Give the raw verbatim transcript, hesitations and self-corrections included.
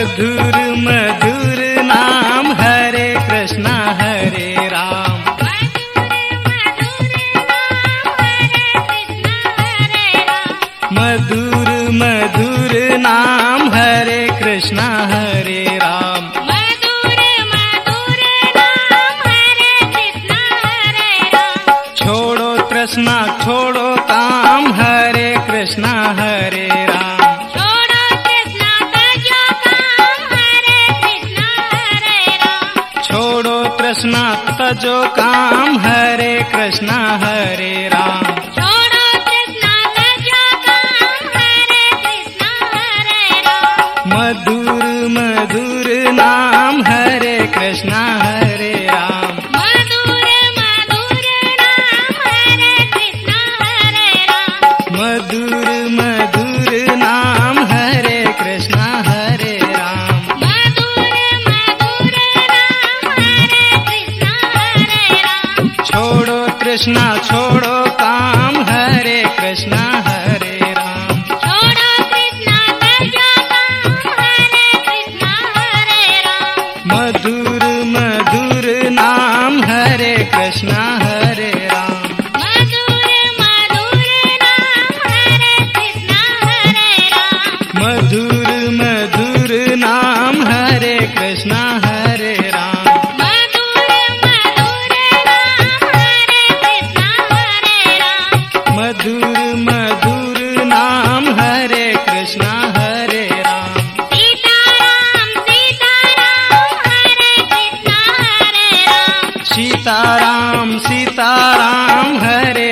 मधुर मधुर नाम हरे कृष्णा हरे राम। मधुर मधुर नाम हरे कृष्णा हरे राम। मधुर मधुर नाम हरे कृष्णा हरे राम। छोड़ो तृष्णा छोड़ो काम हरे कृष्णा हरे राम। छोड़ो तृष्णा तजो काम हरे कृष्णा हरे राम। छोड़ो तृष्णा तजो काम हरे कृष्णा हरे राम। छोड़ो तृष्णा तजो काम हरे कृष्णा हरे राम। मधुर मधुर नाम हरे कृष्णा हरे राम। मधुर मधुर नाम हरे कृष्णा हरे राम। मधुर मधुर नाम हरे कृष्णा हरे राम। मधुर मधुर नाम हरे कृष्णा हरे राम। छोड़ो तृष्णा छोड़ो काम हरे कृष्णा हरे राम। छोड़ो तृष्णा तजो काम हरे कृष्णा हरे राम। मधुर मधुर नाम हरे कृष्णा हरे राम। मधुर मधुर नाम हरे कृष्णा हरे राम। मधुर मधुर नाम हरे कृष्णा हरे राम। मधुर मधुर नाम हरे कृष्णा हरे राम। मधुर मधुर नाम हरे कृष्णा हरे राम। सीताराम सीताराम हरे